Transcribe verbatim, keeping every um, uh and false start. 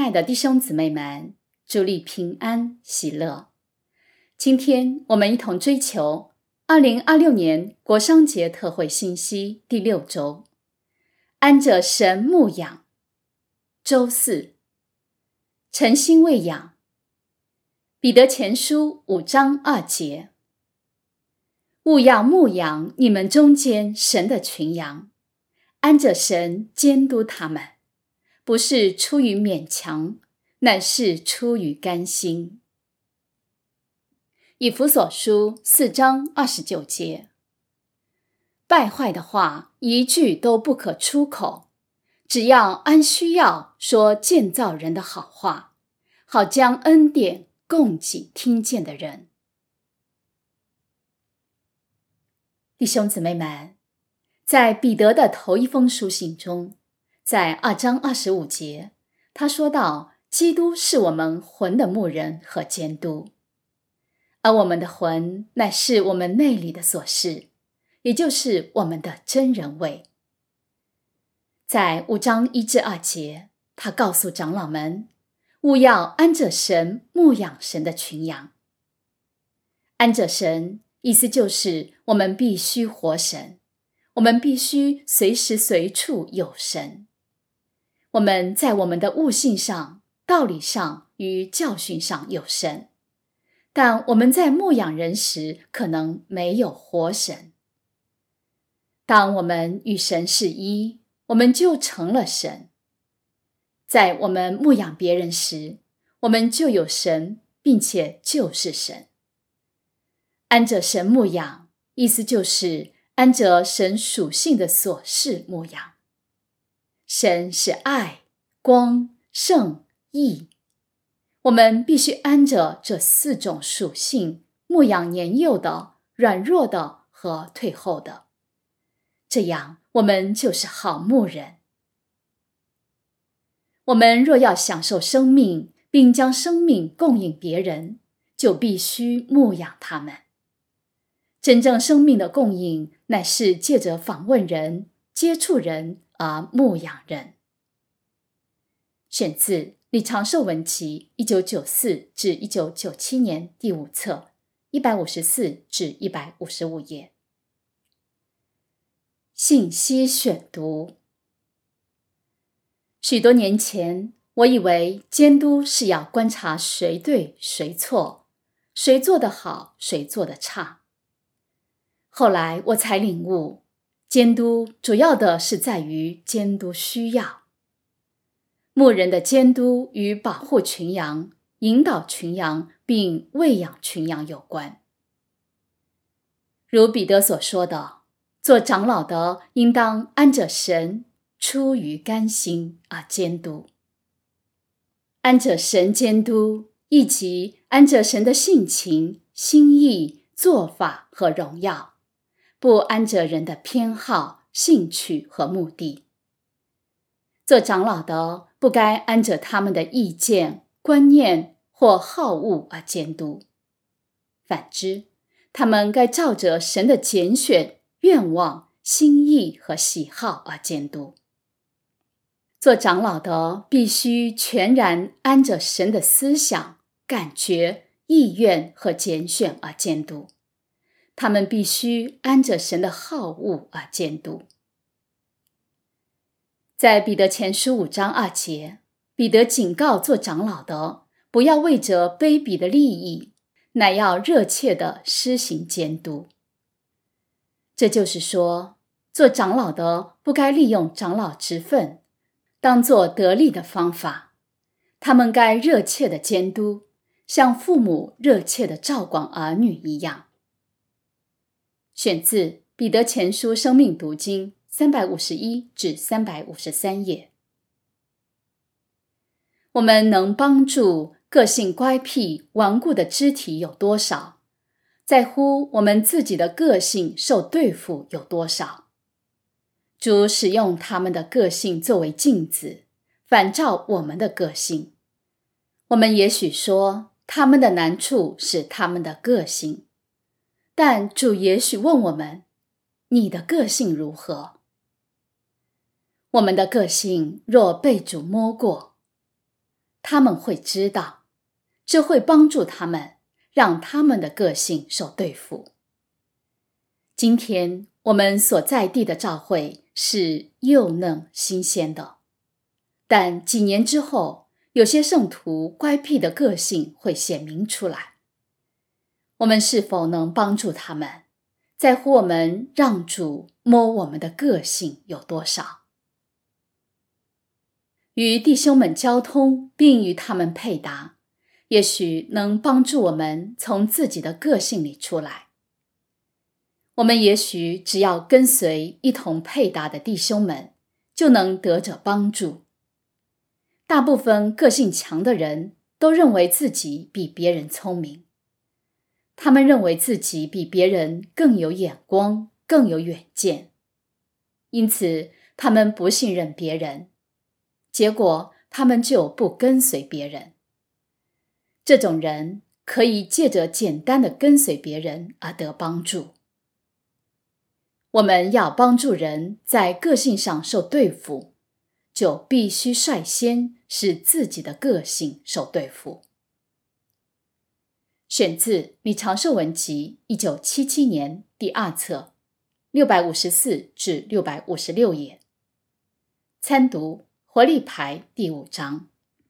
爱的弟兄姊妹们，主你平安喜乐。今天我们一同追求二零二六年国商节特会信息第六周，安着神牧养。周四，诚心喂养。彼得前书五章二节，务要牧养你们中间神的群羊，安着神监督他们，不是出于勉强，乃是出于甘心。以弗所书四章二十九节，败坏的话一句都不可出口，只要按需要说建造人的好话，好将恩典供给听见的人。弟兄姊妹们，在彼得的头一封书信中，在二章二十五节，他说到基督是我们魂的牧人和监督，而我们的魂乃是我们内里的所事，也就是我们的真人位。在五章一至二节，他告诉长老们，务要安着神牧养神的群羊。安着神，意思就是我们必须活神，我们必须随时随处有神。我们在我们的悟性上、道理上与教训上有神，但我们在牧养人时可能没有活神。当我们与神是一，我们就成了神。在我们牧养别人时，我们就有神，并且就是神。安着神牧养，意思就是安着神属性的所事牧养。神是爱、光、圣、义，我们必须安着这四种属性牧养年幼的、软弱的和退后的，这样我们就是好牧人。我们若要享受生命，并将生命供应别人，就必须牧养他们。真正生命的供应，乃是借着访问人、接触人而牧养人。选自李长寿文集一九九四至一九九七年第五册一百五十四至一百五十五页。信息选读。许多年前，我以为监督是要观察谁对谁错，谁做得好，谁做得差。后来我才领悟，监督主要的是在于监督需要。牧人的监督与保护群羊、引导群羊并喂养群羊有关。如彼得所说的，做长老的应当安着神，出于甘心而监督。安着神监督，以及安着神的性情、心意、做法和荣耀，不安着人的偏好、兴趣和目的。做长老的不该安着他们的意见、观念或好恶而监督，反之，他们该照着神的拣选、愿望、心意和喜好而监督。做长老的必须全然安着神的思想、感觉、意愿和拣选而监督，他们必须安着神的好恶而监督。在彼得前书五章二节，彼得警告做长老的，不要为着卑鄙的利益，乃要热切地施行监督。这就是说，做长老的不该利用长老职分当作得利的方法，他们该热切地监督，像父母热切地照管儿女一样。选自彼得前书生命读经三百五十一至三百五十三页。我们能帮助个性乖僻、顽固的肢体有多少，在乎我们自己的个性受对付有多少。主使用他们的个性作为镜子，反照我们的个性。我们也许说，他们的难处是他们的个性，但主也许问我们，你的个性如何？我们的个性若被主摸过， 他们会知道，这会帮助他们，让他们的个性受对付。今天我们所在地的教会是幼嫩新鲜的，但几年之后，有些圣徒乖僻的个性会显明出来。我们是否能帮助他们，在乎我们让主摸我们的个性有多少？与弟兄们交通并与他们配搭，也许能帮助我们从自己的个性里出来。我们也许只要跟随一同配搭的弟兄们，就能得着帮助。大部分个性强的人都认为自己比别人聪明，他们认为自己比别人更有眼光，更有远见，因此他们不信任别人，结果他们就不跟随别人。这种人可以借着简单的跟随别人而得帮助。我们要帮助人在个性上受对付，就必须率先使自己的个性受对付。选自《米长寿文集》一九七七年第二册六百五十四至六百五十六页，参读活力牌第五章。